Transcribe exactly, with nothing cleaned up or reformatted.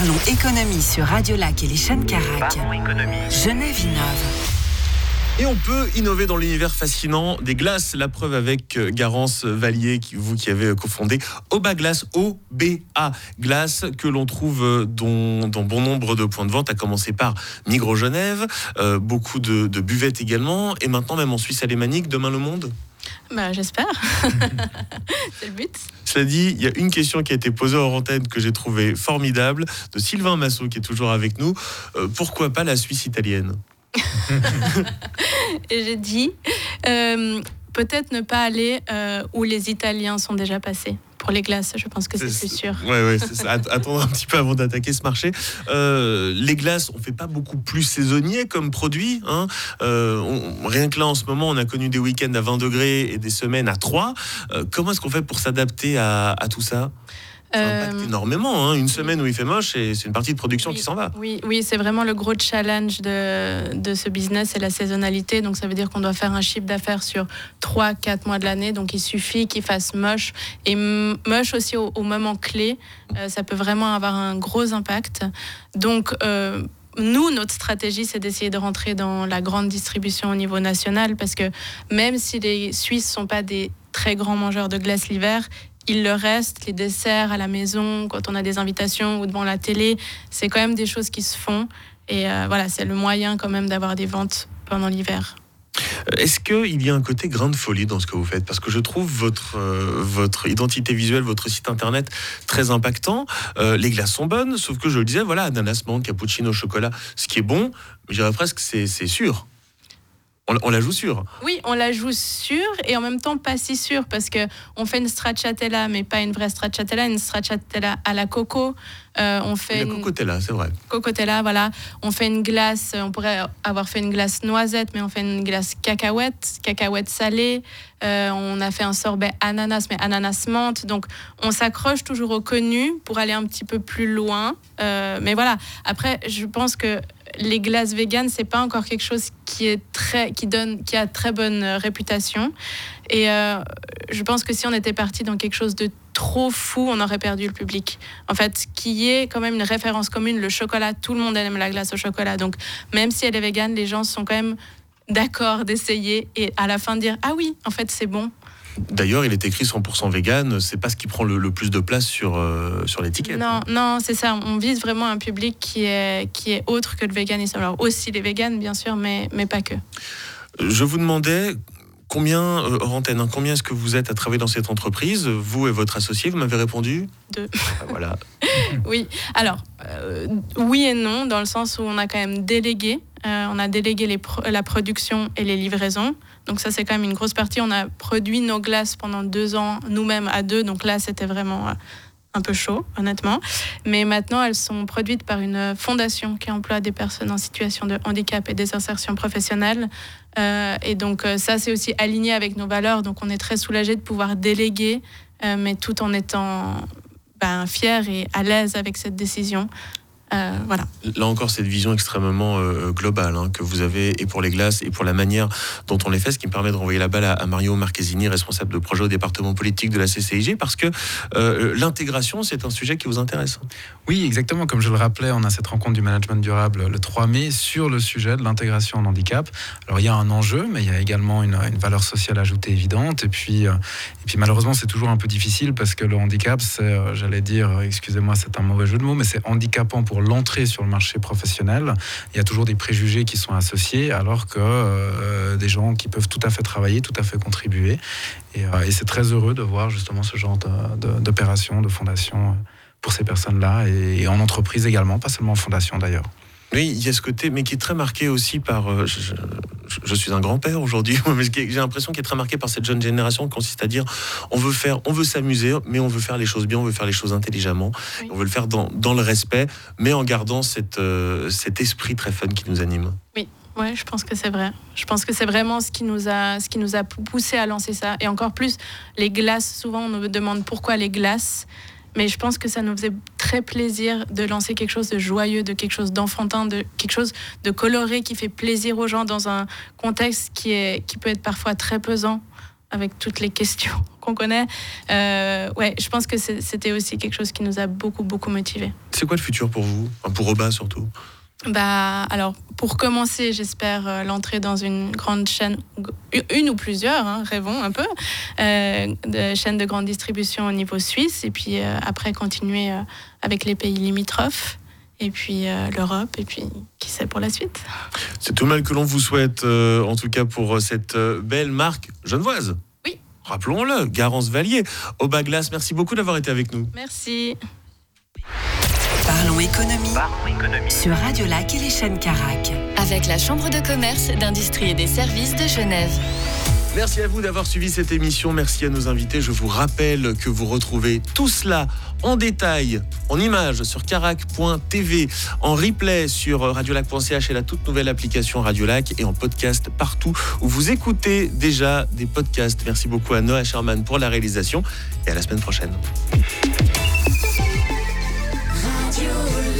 Parlons économie sur Radio Lac et les chaînes Carac. Genève innove. Et on peut innover dans l'univers fascinant des glaces. La preuve avec Garance Vallier, qui, vous qui avez cofondé Oba Glace, O B A Glace, que l'on trouve dans, dans bon nombre de points de vente, à commencer par Migros Genève, euh, beaucoup de, de buvettes également, et maintenant même en Suisse alémanique, demain le monde. Bah, j'espère. C'est le but. Cela dit, il y a une question qui a été posée hors antenne que j'ai trouvée formidable, de Sylvain Massot, qui est toujours avec nous. Euh, pourquoi pas la Suisse italienne ? Et j'ai dit, euh, peut-être ne pas aller euh, où les Italiens sont déjà passés. Pour les glaces, je pense que c'est, c'est plus sûr. Oui, ouais, c'est ça. Attendre un petit peu avant d'attaquer ce marché. Euh, les glaces, on ne fait pas beaucoup plus saisonnier comme produit. Hein. Euh, on, rien que là, en ce moment, on a connu des week-ends à vingt degrés et des semaines à trois. Euh, comment est-ce qu'on fait pour s'adapter à, à tout ça ? Ça impacte euh, énormément. Hein. Une semaine où il fait moche, et c'est une partie de production oui, qui s'en va. Oui, oui, c'est vraiment le gros challenge de, de ce business, c'est la saisonnalité. Donc ça veut dire qu'on doit faire un chiffre d'affaires sur trois quatre mois de l'année. Donc il suffit qu'il fasse moche. Et m- moche aussi au, au moment clé. Euh, ça peut vraiment avoir un gros impact. Donc... Euh, Nous, notre stratégie, c'est d'essayer de rentrer dans la grande distribution au niveau national, parce que même si les Suisses ne sont pas des très grands mangeurs de glace l'hiver, il leur reste les desserts à la maison, quand on a des invitations ou devant la télé, c'est quand même des choses qui se font. Et euh, voilà, c'est le moyen quand même d'avoir des ventes pendant l'hiver. Est-ce qu'il y a un côté grain de folie dans ce que vous faites ? Parce que je trouve votre, euh, votre identité visuelle, votre site internet très impactant. Euh, les glaces sont bonnes, sauf que je le disais, voilà, ananas, menthe, cappuccino, chocolat, ce qui est bon, je dirais presque c'est, c'est sûr. On, on la joue sûre. Oui, on la joue sûre et en même temps pas si sûre, parce qu'on fait une stracciatella, mais pas une vraie stracciatella, une stracciatella à la coco. Euh, on fait la une... cocotella, c'est vrai. Cocotella, voilà. On fait une glace, on pourrait avoir fait une glace noisette, mais on fait une glace cacahuète, cacahuète salée. Euh, on a fait un sorbet ananas, mais ananas menthe. Donc, on s'accroche toujours au connu pour aller un petit peu plus loin. Euh, mais voilà. Après, je pense que les glaces véganes, c'est pas encore quelque chose qui est très, qui donne, qui a très bonne réputation. Et euh, je pense que si on était parti dans quelque chose de trop fou, on aurait perdu le public. En fait, qui est quand même une référence commune, le chocolat, tout le monde aime la glace au chocolat. Donc, même si elle est végane, les gens sont quand même d'accord d'essayer et à la fin de dire « Ah oui, en fait, c'est bon ». D'ailleurs, il est écrit cent pour cent vegan, c'est pas ce qui prend le, le plus de place sur, euh, sur l'étiquette. Non, non, c'est ça. On vise vraiment un public qui est, qui est autre que le véganisme. Alors, aussi les véganes, bien sûr, mais, mais pas que. Je vous demandais... Combien, euh, hors antenne, hein, combien est-ce que vous êtes à travailler dans cette entreprise ? Vous et votre associé, vous m'avez répondu ? Deux. Ah, voilà. Oui, alors, euh, oui et non, dans le sens où on a quand même délégué. Euh, on a délégué les pro- la production et les livraisons. Donc ça, c'est quand même une grosse partie. On a produit nos glaces pendant deux ans, nous-mêmes à deux. Donc là, c'était vraiment... Euh, un peu chaud, honnêtement. Mais maintenant, elles sont produites par une fondation qui emploie des personnes en situation de handicap et des insertions professionnelles. Euh, et donc, ça, c'est aussi aligné avec nos valeurs. Donc, on est très soulagés de pouvoir déléguer, euh, mais tout en étant ben, fiers et à l'aise avec cette décision. Euh, voilà. Là encore, cette vision extrêmement euh, globale hein, que vous avez, et pour les glaces, et pour la manière dont on les fait, ce qui me permet de renvoyer la balle à, à Mario Marchesini, responsable de projet au département politique de la C C I G, parce que euh, l'intégration, c'est un sujet qui vous intéresse. Oui, exactement. Comme je le rappelais, on a cette rencontre du management durable le trois mai sur le sujet de l'intégration en handicap. Alors, il y a un enjeu, mais il y a également une, une valeur sociale ajoutée évidente. Et puis, euh, et puis, malheureusement, c'est toujours un peu difficile parce que le handicap, c'est, euh, j'allais dire, excusez-moi, c'est un mauvais jeu de mots, mais c'est handicapant pour l'entrée sur le marché professionnel. Il y a toujours des préjugés qui sont associés, alors que euh, des gens qui peuvent tout à fait travailler, tout à fait contribuer. Et, euh, et c'est très heureux de voir justement ce genre de, de, d'opération, de fondation pour ces personnes-là, et, et en entreprise également, pas seulement en fondation d'ailleurs. Oui, il y a ce côté, mais qui est très marqué aussi par... Euh, je, je, je suis un grand-père aujourd'hui, mais j'ai l'impression qu'il est très marqué par cette jeune génération qui consiste à dire on veut faire, on veut s'amuser, mais on veut faire les choses bien, on veut faire les choses intelligemment, oui. On veut le faire dans, dans le respect, mais en gardant cette, euh, cet esprit très fun qui nous anime. Oui. Ouais, je pense que c'est vrai. Je pense que c'est vraiment ce qui nous a, ce qui nous a poussé à lancer ça. Et encore plus, les glaces, souvent on nous demande pourquoi les glaces. Mais je pense que ça nous faisait très plaisir de lancer quelque chose de joyeux, de quelque chose d'enfantin, de quelque chose de coloré qui fait plaisir aux gens dans un contexte qui, est, qui peut être parfois très pesant. avec toutes les questions qu'on connaît. Euh, ouais, je pense que c'est, c'était aussi quelque chose qui nous a beaucoup, beaucoup motivés. C'est quoi le futur pour vous, enfin, pour Oba surtout? Bah, alors, pour commencer, j'espère euh, l'entrée dans une grande chaîne, une ou plusieurs, hein, rêvons un peu, euh, de chaînes de grande distribution au niveau suisse, et puis euh, après continuer euh, avec les pays limitrophes, et puis euh, l'Europe, et puis qui sait pour la suite. C'est tout mal que l'on vous souhaite, euh, en tout cas pour cette euh, belle marque genevoise. Oui. Rappelons-le, Garance Vallier. Oba Glass, merci beaucoup d'avoir été avec nous. Merci. Parlons économie, Parlons économie sur Radio Lac et les chaînes Carac. Avec la Chambre de commerce, d'industrie et des services de Genève. Merci à vous d'avoir suivi cette émission. Merci à nos invités. Je vous rappelle que vous retrouvez tout cela en détail, en images sur carac point t v, en replay sur radiolac point c h et la toute nouvelle application Radiolac, et en podcast partout où vous écoutez déjà des podcasts. Merci beaucoup à Noah Sherman pour la réalisation, et à la semaine prochaine. Radio